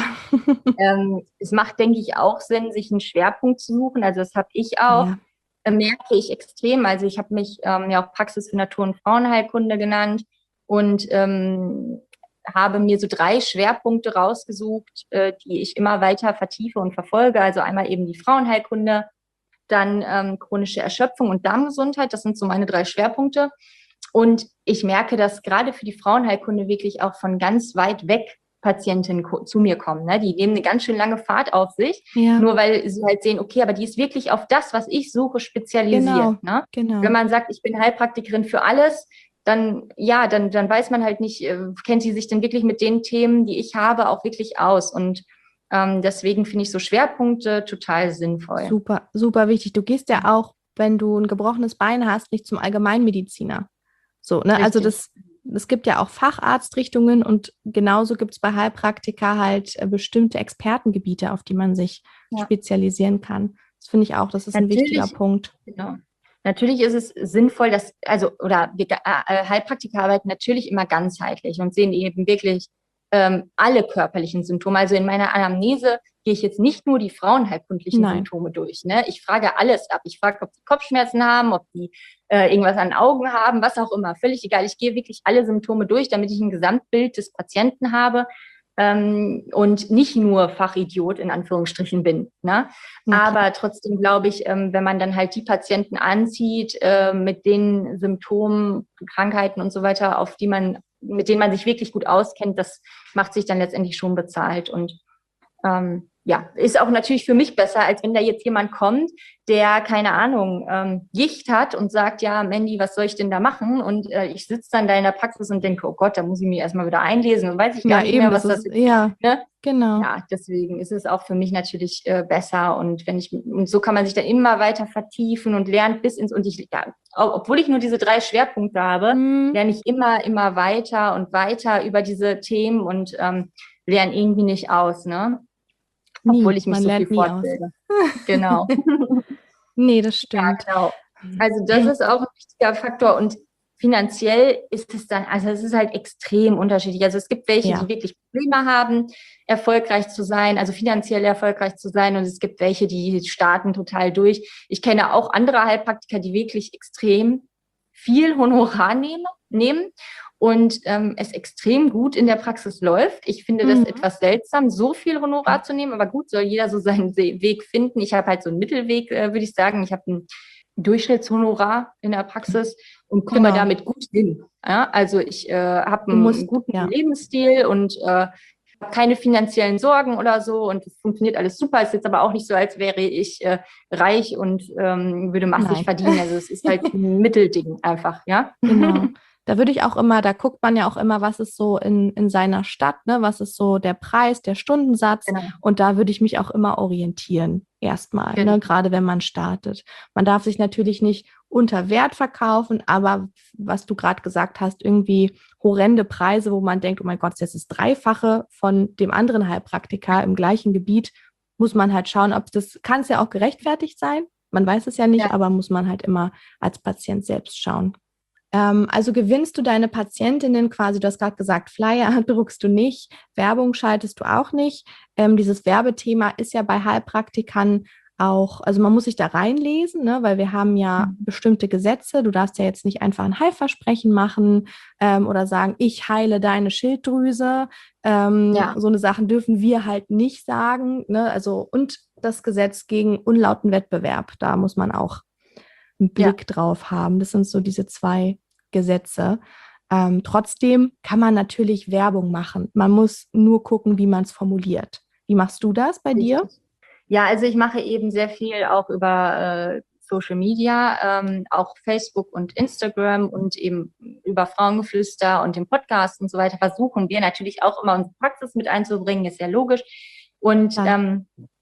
Ähm, es macht, denke ich, auch Sinn, sich einen Schwerpunkt zu suchen. Also das habe ich auch, ja, äh, merke ich extrem. Also ich habe mich ähm, ja auch Praxis für Natur- und Frauenheilkunde genannt und ähm, habe mir so drei Schwerpunkte rausgesucht, äh, die ich immer weiter vertiefe und verfolge. Also einmal eben die Frauenheilkunde, dann ähm, chronische Erschöpfung und Darmgesundheit. Das sind so meine drei Schwerpunkte. Und ich merke, dass gerade für die Frauenheilkunde wirklich auch von ganz weit weg Patientinnen zu mir kommen. Ne? Die nehmen eine ganz schön lange Fahrt auf sich, Ja. nur weil sie halt sehen, okay, aber die ist wirklich auf das, was ich suche, spezialisiert. Genau, Ne? genau. Wenn man sagt, ich bin Heilpraktikerin für alles, dann, ja, dann, dann weiß man halt nicht, äh, kennt sie sich denn wirklich mit den Themen, die ich habe, auch wirklich aus. Und ähm, deswegen finde ich so Schwerpunkte total sinnvoll. Super, super wichtig. Du gehst ja auch, wenn du ein gebrochenes Bein hast, nicht zum Allgemeinmediziner. So, ne? Also das, es gibt ja auch Facharztrichtungen und genauso gibt es bei Heilpraktika halt äh, bestimmte Expertengebiete, auf die man sich ja. spezialisieren kann. Das finde ich auch, das ist Natürlich, ein wichtiger Punkt. Genau. Natürlich ist es sinnvoll, dass, also, oder wir, äh, Heilpraktiker arbeiten natürlich immer ganzheitlich und sehen eben wirklich ähm, alle körperlichen Symptome. Also in meiner Anamnese gehe ich jetzt nicht nur die frauenheilkundlichen Nein. Symptome durch. Ne? Ich frage alles ab. Ich frage, ob die Kopfschmerzen haben, ob die äh, irgendwas an den Augen haben, was auch immer. Völlig egal. Ich gehe wirklich alle Symptome durch, damit ich ein Gesamtbild des Patienten habe. Ähm, und nicht nur Fachidiot in Anführungsstrichen bin. Ne? Okay. Aber trotzdem glaube ich, ähm, wenn man dann halt die Patienten anzieht äh, mit den Symptomen, Krankheiten und so weiter, auf die man, mit denen man sich wirklich gut auskennt, das macht sich dann letztendlich schon bezahlt. Und ähm, ja, ist auch natürlich für mich besser, als wenn da jetzt jemand kommt, der, keine Ahnung, ähm, Gicht hat und sagt, ja, Mandy, was soll ich denn da machen? Und äh, ich sitze dann da in der Praxis und denke, oh Gott, da muss ich mich erstmal wieder einlesen und weiß ich gar ja, nicht eben, mehr, was das ist. Ja, ne? Genau. Ja, deswegen ist es auch für mich natürlich äh, besser. Und wenn ich, und so kann man sich dann immer weiter vertiefen und lernt bis ins, und ich, ja, obwohl ich nur diese drei Schwerpunkte habe, hm. lerne ich immer, immer weiter und weiter über diese Themen und ähm, lerne irgendwie nicht aus, ne? Nie. Obwohl ich mich Man so lernt viel nie fortbilde. Genau. Nee, das stimmt. Ja, genau. Also das ist auch ein wichtiger Faktor und finanziell ist es dann, also es ist halt extrem unterschiedlich. Also es gibt welche, ja. die wirklich Probleme haben, erfolgreich zu sein, also finanziell erfolgreich zu sein und es gibt welche, die starten total durch. Ich kenne auch andere Heilpraktiker, die wirklich extrem viel Honorar nehmen, nehmen und ähm, es extrem gut in der Praxis läuft. Ich finde das mhm. etwas seltsam, so viel Honorar zu nehmen, aber gut, soll jeder so seinen Weg finden. Ich habe halt so einen Mittelweg, äh, würde ich sagen. Ich habe ein Durchschnittshonorar in der Praxis und komme genau. damit gut hin. Ja? Also ich äh, habe einen musst, guten ja. Lebensstil und äh, habe keine finanziellen Sorgen oder so und es funktioniert alles super. Es ist jetzt aber auch nicht so, als wäre ich äh, reich und ähm, würde massig Nein. verdienen. Also es ist halt ein Mittelding einfach, ja. Genau. Da würde ich auch immer, da guckt man ja auch immer, was ist so in, in seiner Stadt, ne? Was ist so der Preis, der Stundensatz genau. und da würde ich mich auch immer orientieren, erstmal, genau. ne? Gerade wenn man startet. Man darf sich natürlich nicht unter Wert verkaufen, aber was du gerade gesagt hast, irgendwie horrende Preise, wo man denkt, oh mein Gott, das ist das Dreifache von dem anderen Heilpraktiker im gleichen Gebiet, muss man halt schauen, ob das, kann es ja auch gerechtfertigt sein, man weiß es ja nicht, ja. aber muss man halt immer als Patient selbst schauen. Also gewinnst du deine Patientinnen quasi, du hast gerade gesagt, Flyer druckst du nicht, Werbung schaltest du auch nicht. Ähm, dieses Werbethema ist ja bei Heilpraktikern auch, also man muss sich da reinlesen, ne, weil wir haben ja mhm. bestimmte Gesetze. Du darfst ja jetzt nicht einfach ein Heilversprechen machen ähm, oder sagen, ich heile deine Schilddrüse. Ähm, ja. So eine Sachen dürfen wir halt nicht sagen. Ne? Also und das Gesetz gegen unlauten Wettbewerb, da muss man auch einen Blick ja. drauf haben. Das sind so diese zwei Gesetze. Ähm, trotzdem kann man natürlich Werbung machen. Man muss nur gucken, wie man es formuliert. Wie machst du das bei Richtig. dir? Ja, also ich mache eben sehr viel auch über äh, Social Media, ähm, auch Facebook und Instagram und eben über Frauengeflüster und den Podcast und so weiter versuchen wir natürlich auch immer unsere Praxis mit einzubringen, ist ja logisch. Und ja. ähm,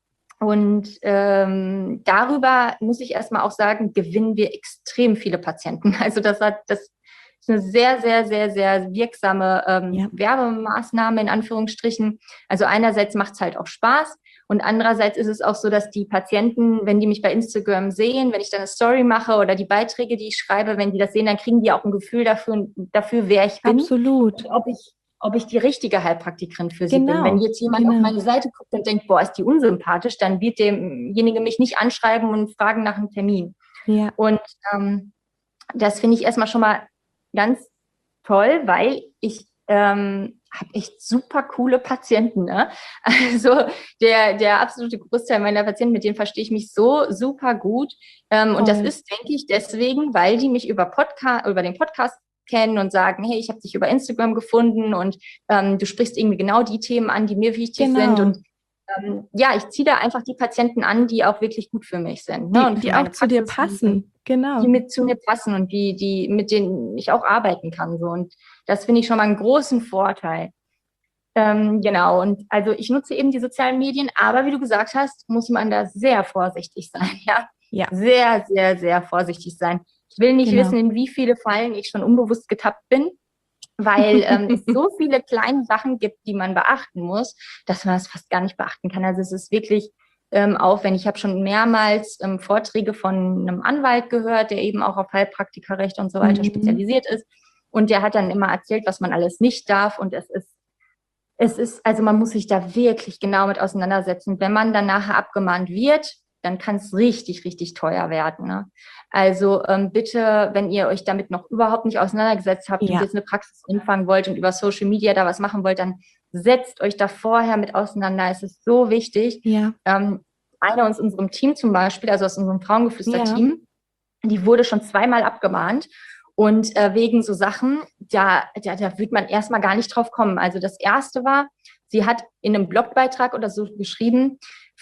Und ähm, darüber muss ich erstmal auch sagen, gewinnen wir extrem viele Patienten. Also das hat das ist eine sehr, sehr, sehr, sehr wirksame ähm, ja. Werbemaßnahme in Anführungsstrichen. Also einerseits macht es halt auch Spaß und andererseits ist es auch so, dass die Patienten, wenn die mich bei Instagram sehen, wenn ich dann eine Story mache oder die Beiträge, die ich schreibe, wenn die das sehen, dann kriegen die auch ein Gefühl dafür, dafür wer ich bin. Absolut. Und ob ich ob ich die richtige Heilpraktikerin für sie genau, bin. Wenn jetzt jemand genau. auf meine Seite guckt und denkt, boah, ist die unsympathisch, dann wird demjenige mich nicht anschreiben und fragen nach einem Termin. Ja. Und ähm, das finde ich erstmal schon mal ganz toll, weil ich ähm, habe echt super coole Patienten, ne? Also der, der absolute Großteil meiner Patienten, mit denen verstehe ich mich so super gut. Ähm, und das ist, denke ich, deswegen, weil die mich über Podcast, über den Podcast kennen und sagen, hey, ich habe dich über Instagram gefunden und ähm, du sprichst irgendwie genau die Themen an, die mir wichtig Genau. sind. Und ähm, ja, ich ziehe da einfach die Patienten an, die auch wirklich gut für mich sind. Ne? Die, Und für die meine auch zu dir Praxis, passen, genau. die mit zu mir passen und die, die, mit denen ich auch arbeiten kann. So. Und das finde ich schon mal einen großen Vorteil. Ähm, genau, und also ich nutze eben die sozialen Medien, aber wie du gesagt hast, muss man da sehr vorsichtig sein, ja. Ja. Sehr, sehr, sehr vorsichtig sein. Ich will nicht Genau. wissen, in wie viele Fallen ich schon unbewusst getappt bin, weil ähm, es so viele kleine Sachen gibt, die man beachten muss, dass man das fast gar nicht beachten kann. Also es ist wirklich ähm, aufwendig. Ich habe schon mehrmals ähm, Vorträge von einem Anwalt gehört, der eben auch auf Heilpraktikerrecht und so weiter Mhm. spezialisiert ist. Und der hat dann immer erzählt, was man alles nicht darf. Und es ist Es ist, also man muss sich da wirklich genau mit auseinandersetzen. Wenn man dann nachher abgemahnt wird, dann kann es richtig, richtig teuer werden. Ne? Also ähm, bitte, wenn ihr euch damit noch überhaupt nicht auseinandergesetzt habt Ja. und jetzt eine Praxis anfangen wollt und über Social Media da was machen wollt, dann setzt euch da vorher mit auseinander. Es ist so wichtig. Ja. Ähm, eine aus unserem Team zum Beispiel, also aus unserem Frauengeflüster-Team, Ja. die wurde schon zweimal abgemahnt. Und äh, wegen so Sachen, da, da, da wird man erstmal gar nicht drauf kommen. Also das erste war, sie hat in einem Blogbeitrag oder so geschrieben,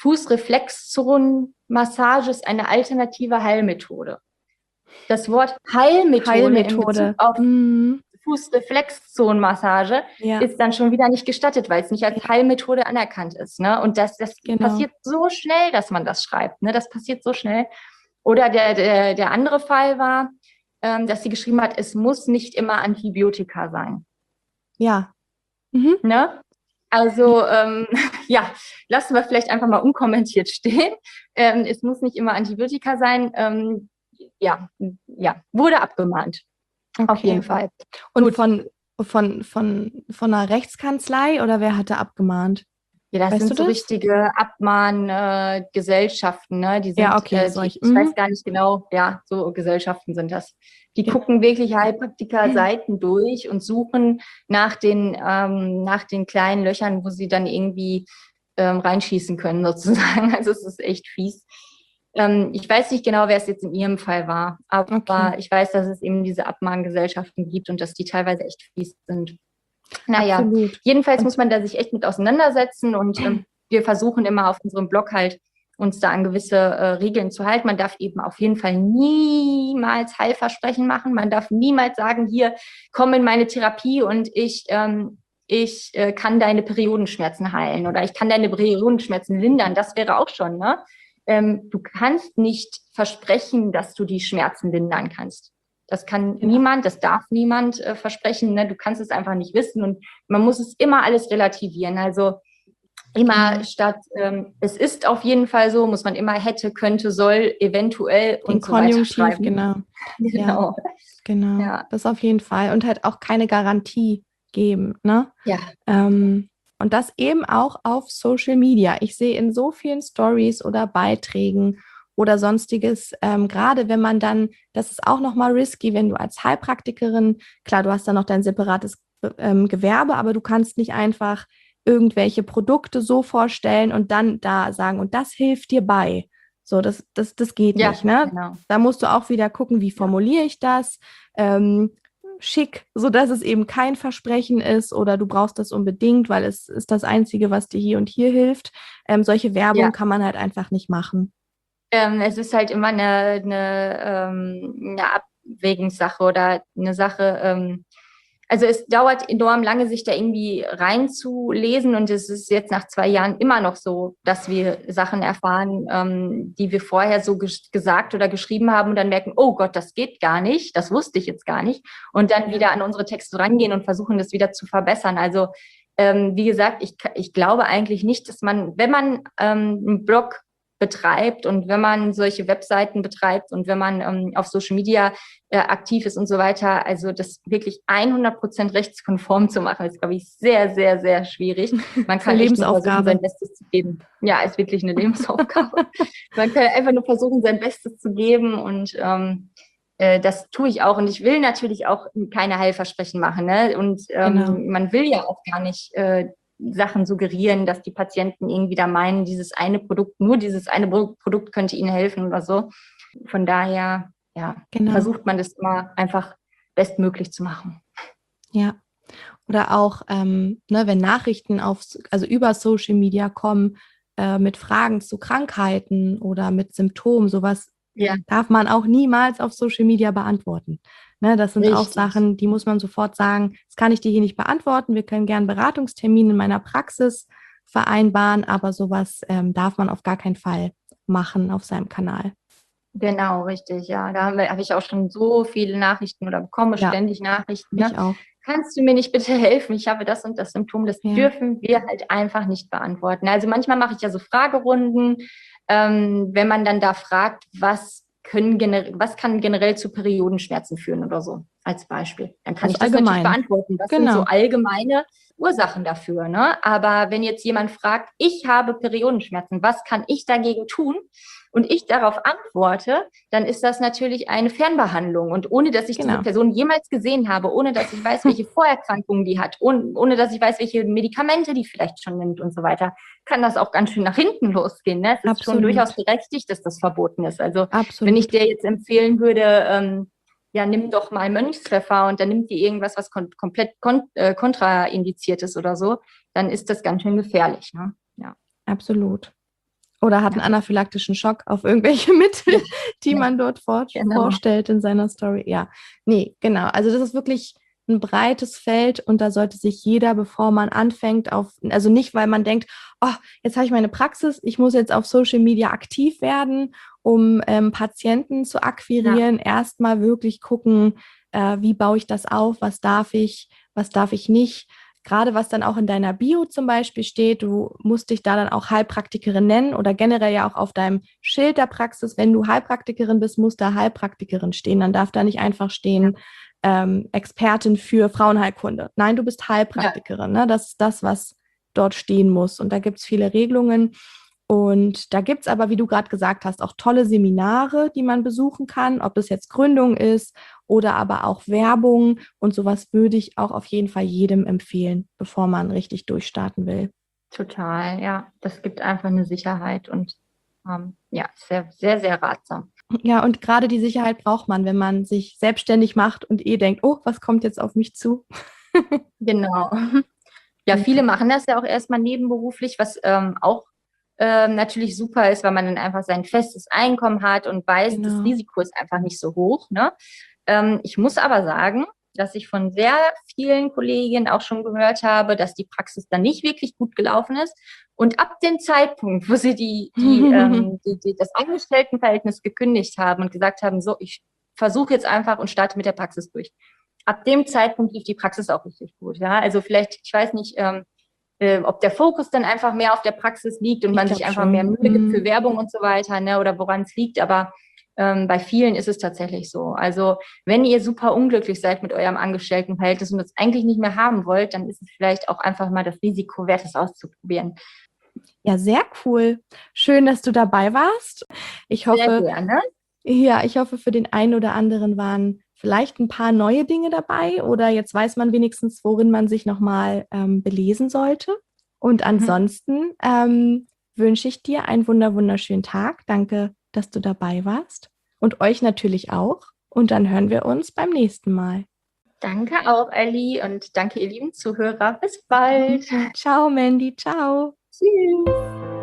Fußreflexzonenmassage ist eine alternative Heilmethode. Das Wort Heilmethode, Heilmethode. in Bezug auf mhm. Fußreflexzonenmassage ja. ist dann schon wieder nicht gestattet, weil es nicht als Heilmethode anerkannt ist. Ne? Und das, das genau. passiert so schnell, dass man das schreibt. Ne? Das passiert so schnell. Oder der, der, der andere Fall war, dass sie geschrieben hat, es muss nicht immer Antibiotika sein. Ja. Mhm. Ne? Also, ähm, ja, lassen wir vielleicht einfach mal unkommentiert stehen. Ähm, es muss nicht immer Antibiotika sein. Ähm, ja, ja, wurde abgemahnt. Okay. Auf jeden Fall. Und Gut. von, von, von, von einer Rechtskanzlei oder wer hatte abgemahnt? Ja, das weißt sind so das? richtige Abmahngesellschaften, äh, ne? Die sind, ja, okay, äh, die, ich mhm. weiß gar nicht genau, ja, so Gesellschaften sind das. Die ja. gucken wirklich Heilpraktiker-Seiten durch und suchen nach den, ähm, nach den kleinen Löchern, wo sie dann irgendwie ähm, reinschießen können, sozusagen. Also es ist echt fies. Ähm, ich weiß nicht genau, wer es jetzt in ihrem Fall war, aber okay. ich weiß, dass es eben diese Abmahngesellschaften gibt und dass die teilweise echt fies sind. Naja, Absolut. jedenfalls und muss man da sich echt mit auseinandersetzen und ähm, wir versuchen immer auf unserem Blog halt uns da an gewisse äh, Regeln zu halten. Man darf eben auf jeden Fall niemals Heilversprechen machen. Man darf niemals sagen, hier, komm in meine Therapie und ich, ähm, ich äh, kann deine Periodenschmerzen heilen oder ich kann deine Periodenschmerzen lindern. Das wäre auch schon, ne? Ähm, du kannst nicht versprechen, dass du die Schmerzen lindern kannst. Das kann ja. niemand, das darf niemand äh, versprechen. Ne? Du kannst es einfach nicht wissen und man muss es immer alles relativieren. Also immer genau. statt, ähm, es ist auf jeden Fall so, muss man immer hätte, könnte, soll, eventuell Den und so Konjunktiv, weiter schreiben. Genau. genau. Ja, genau. Ja. Das auf jeden Fall. Und halt auch keine Garantie geben. Ne? Ja. Ähm, und das eben auch auf Social Media. Ich sehe in so vielen Stories oder Beiträgen oder sonstiges, ähm, gerade wenn man dann, das ist auch nochmal risky, wenn du als Heilpraktikerin, klar, du hast dann noch dein separates ähm, Gewerbe, aber du kannst nicht einfach irgendwelche Produkte so vorstellen und dann da sagen, und das hilft dir bei. So, das, das, das geht ja, nicht, ne? Genau. Da musst du auch wieder gucken, wie formuliere ich das, ähm, schick, so dass es eben kein Versprechen ist oder du brauchst das unbedingt, weil es ist das Einzige, was dir hier und hier hilft. Ähm, solche Werbung ja. kann man halt einfach nicht machen. Ähm, es ist halt immer eine, eine, ähm, eine Abwägungssache oder eine Sache, ähm, also es dauert enorm lange, sich da irgendwie reinzulesen und es ist jetzt nach zwei Jahren immer noch so, dass wir Sachen erfahren, ähm, die wir vorher so ges- gesagt oder geschrieben haben und dann merken, oh Gott, das geht gar nicht, das wusste ich jetzt gar nicht und dann wieder an unsere Texte rangehen und versuchen, das wieder zu verbessern. Also ähm, wie gesagt, ich, ich glaube eigentlich nicht, dass man, wenn man ähm, einen Blog betreibt und wenn man solche Webseiten betreibt und wenn man ähm, auf Social Media äh, aktiv ist und so weiter, also das wirklich hundert Prozent rechtskonform zu machen, ist, glaube ich, sehr, sehr, sehr schwierig. Man kann echt nur versuchen, sein Bestes zu geben. Ja, ist wirklich eine Lebensaufgabe. Man kann einfach nur versuchen, sein Bestes zu geben und ähm, äh, das tue ich auch. Und ich will natürlich auch keine Heilversprechen machen. Ne? Und ähm, Genau. man will ja auch gar nicht äh, Sachen suggerieren, dass die Patienten irgendwie da meinen, dieses eine Produkt, nur dieses eine Produkt könnte ihnen helfen oder so. Von daher, ja, Genau. versucht man das immer einfach bestmöglich zu machen. Ja. Oder auch, ähm, ne, wenn Nachrichten auf, also über Social Media kommen, äh, mit Fragen zu Krankheiten oder mit Symptomen, sowas Ja. darf man auch niemals auf Social Media beantworten. Ne, das sind auch Richtig. Sachen, die muss man sofort sagen, das kann ich dir hier nicht beantworten. Wir können gerne Beratungstermine in meiner Praxis vereinbaren, aber sowas ähm, darf man auf gar keinen Fall machen auf seinem Kanal. Genau, richtig, ja. Da habe hab ich auch schon so viele Nachrichten oder bekomme Ja, ständig Nachrichten. ich Ne? auch. Kannst du mir nicht bitte helfen? Ich habe das und das Symptom. Das Ja. dürfen wir halt einfach nicht beantworten. Also manchmal mache ich ja so Fragerunden, ähm, wenn man dann da fragt, was können generell, was kann generell zu Periodenschmerzen führen oder so, als Beispiel. Dann kann Also ich das natürlich allgemein. beantworten. Das sind so Genau. allgemeine Ursachen dafür, ne? Aber wenn jetzt jemand fragt, ich habe Periodenschmerzen, was kann ich dagegen tun? Und ich darauf antworte, dann ist das natürlich eine Fernbehandlung. Und ohne, dass ich Genau. diese Person jemals gesehen habe, ohne, dass ich weiß, welche Vorerkrankungen die hat, ohne, ohne, dass ich weiß, welche Medikamente die vielleicht schon nimmt und so weiter, kann das auch ganz schön nach hinten losgehen. Ne? Es ist Absolut. schon durchaus berechtigt, dass das verboten ist. Also Absolut. wenn ich dir jetzt empfehlen würde, ähm, ja, nimm doch mal Mönchspfeffer und dann nimmt die irgendwas, was kon komplett kon äh, kontraindiziert ist oder so, dann ist das ganz schön gefährlich. Ne? Ja. Absolut. Oder hat einen Ja. anaphylaktischen Schock auf irgendwelche Mittel, Ja. die Ja. man dort vor Genau. vorstellt in seiner Story. Ja, nee, genau. Also das ist wirklich ein breites Feld und da sollte sich jeder, bevor man anfängt, auf, also nicht, weil man denkt, oh, jetzt habe ich meine Praxis, ich muss jetzt auf Social Media aktiv werden, um ähm, Patienten zu akquirieren, ja. Erstmal wirklich gucken, äh, wie baue ich das auf, was darf ich, was darf ich nicht. Gerade was dann auch in deiner Bio zum Beispiel steht, du musst dich da dann auch Heilpraktikerin nennen oder generell ja auch auf deinem Schild der Praxis, wenn du Heilpraktikerin bist, muss da Heilpraktikerin stehen. Dann darf da nicht einfach stehen, ähm, Expertin für Frauenheilkunde. Nein, du bist Heilpraktikerin. Ja. Ne? Das ist das, was dort stehen muss. Und da gibt es viele Regelungen. Und da gibt es aber, wie du gerade gesagt hast, auch tolle Seminare, die man besuchen kann, ob das jetzt Gründung ist oder aber auch Werbung. Und sowas würde ich auch auf jeden Fall jedem empfehlen, bevor man richtig durchstarten will. Total, ja. Das gibt einfach eine Sicherheit und ähm, ja, sehr, sehr, sehr ratsam. Ja, und gerade die Sicherheit braucht man, wenn man sich selbstständig macht und eh denkt, oh, was kommt jetzt auf mich zu? Genau. Ja, viele machen das ja auch erstmal nebenberuflich, was ähm, auch ähm, natürlich super ist, weil man dann einfach sein festes Einkommen hat und weiß, Genau. Das Risiko ist einfach nicht so hoch. Ne? Ähm, ich muss aber sagen, dass ich von sehr vielen Kolleginnen auch schon gehört habe, dass die Praxis dann nicht wirklich gut gelaufen ist. Und ab dem Zeitpunkt, wo sie die, die, ähm, die, die das Angestelltenverhältnis gekündigt haben und gesagt haben, so, ich versuche jetzt einfach und starte mit der Praxis durch. Ab dem Zeitpunkt lief die Praxis auch richtig gut. Ja, also vielleicht, ich weiß nicht, ähm, äh, ob der Fokus dann einfach mehr auf der Praxis liegt und Ich man sich einfach schon. mehr Mühe gibt für Werbung und so weiter, ne, oder woran es liegt. Aber ähm, bei vielen ist es tatsächlich so. Also wenn ihr super unglücklich seid mit eurem Angestelltenverhältnis und das eigentlich nicht mehr haben wollt, dann ist es vielleicht auch einfach mal das Risiko wert, es auszuprobieren. Ja, sehr cool. Schön, dass du dabei warst. Ich hoffe, sehr gerne. Ja, ich hoffe, für den einen oder anderen waren vielleicht ein paar neue Dinge dabei oder jetzt weiß man wenigstens, worin man sich nochmal ähm, belesen sollte. Und ansonsten mhm. ähm, wünsche ich dir einen wunder wunderschönen Tag. Danke, dass du dabei warst und euch natürlich auch. Und dann hören wir uns beim nächsten Mal. Danke auch, Elli, und danke, ihr lieben Zuhörer. Bis bald. Ciao, Mandy. Ciao. Tschüss.